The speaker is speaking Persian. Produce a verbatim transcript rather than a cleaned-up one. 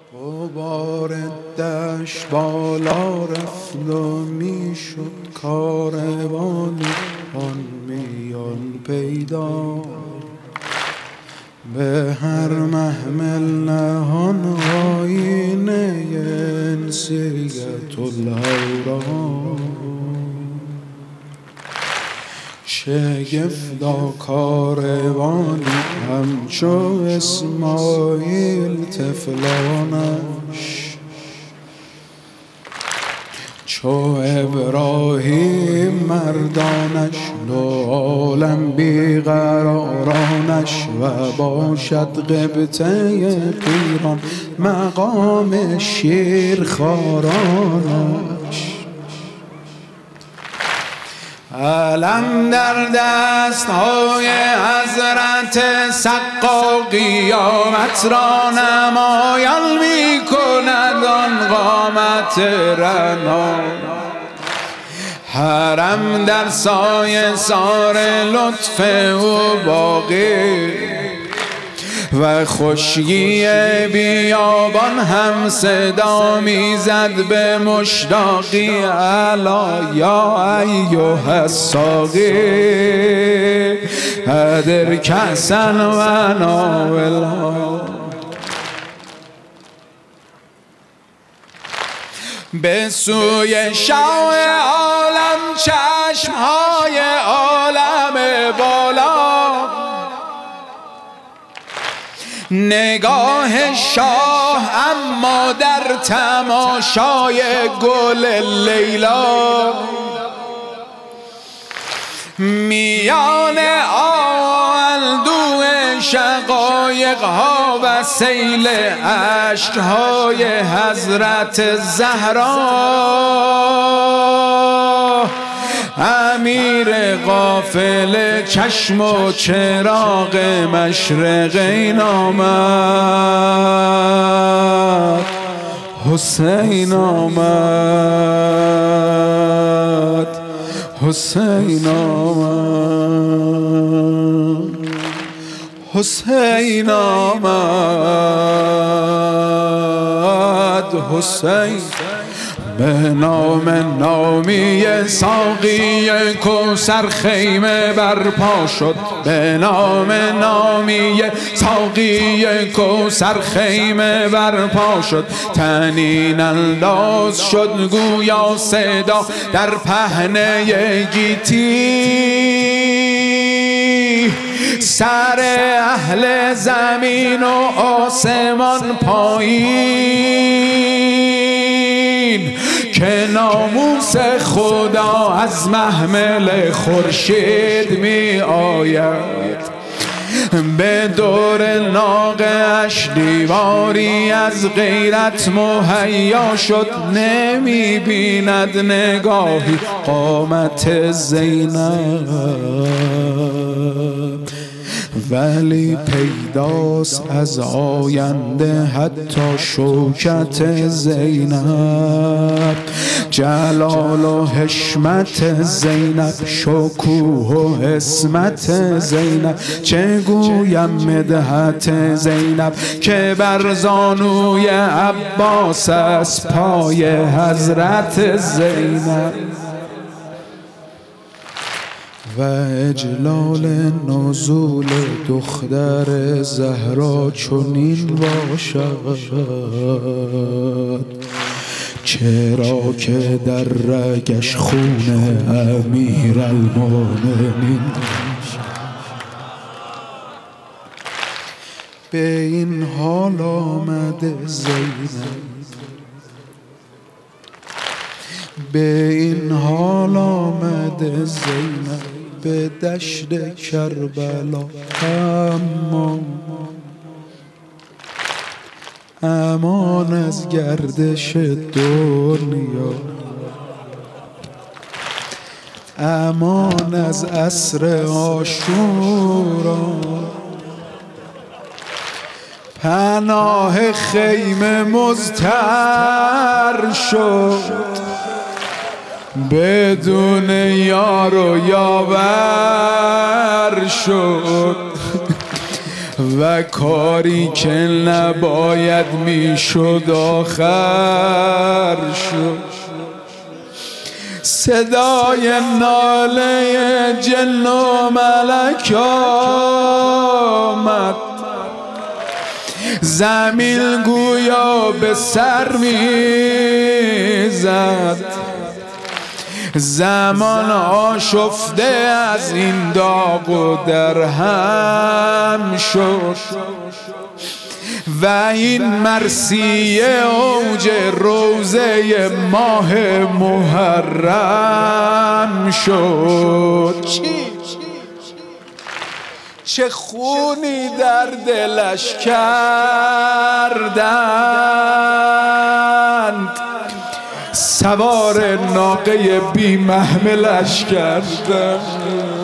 غبار دشت بالا رفت و می شد کاروانی آن میان پیدا، به هر محمل نهان آینه انسیت الهورا. شگفتا کاروانی همچو اسماعیل طفلانش، چو ابراهیم مردانش، دو عالم بیقرارانش، و باشد قبطه پیران مقام شیرخوارانش. علم در دست های حضرت سقا قیامت را نمایان می کند آن قامت رنا. حرم در سایه سار لطف او باقی، و خشکی بیابان هم صدا میزد به مشتاقی. الا یا ایها الساقی ادر کأسا و ناولها. به سوی شاه عالم چشمهای عالم بالا، نگاه شاه اما در تماشای گل لیلا. میان آلدو شقایق ها و سیل اشک های حضرت زهرا، امیر قافله چشم و چراغ مشرقین آمد. حسین آمد، حسین آمد، حسین آمد، حسین. به نام نامی ساقی کوثر خیمه برپا شد، به نام نامی ساقی کوثر خیمه برپا شد. طنین انداز شد گویا صدا در پهنه گیتی، سر اهل زمین و آسمان پایین، که ناموس خدا از محمل خورشید می آید. به دور ناقه‌اش دیواری از غیرت مهیا شد، نمی بیند نگاهی قامت زینب، ولی پیداست از آینده حتی شوکت زینب. جلال و حشمت زینب، شکوه و حسمت زینب، چه گویم مدحت زینب که بر زانوی عباس از پای حضرت زینب. و اجلال نزول دختر زهرا چنین باشد، چرا که در رگش خون امیر المؤمنین. به این حال آمده زینب، به این حال آمده زینب به دشت کربلا. اما امان از گردش دنیا، امان از عصر عاشورا، پناه خیمه مضطر شد، بدون یار و یاور شد. و کاری که نباید میشد آخر شد. صدای ناله جن و ملک آمد، زمین گویا به سر میزد. زمان آشفته از این داغ و درهم شد و این مرثیه اوج روزه ماه محرم شد. چه خونی در دلش کردند، سوار ناقه بی محملش کردند.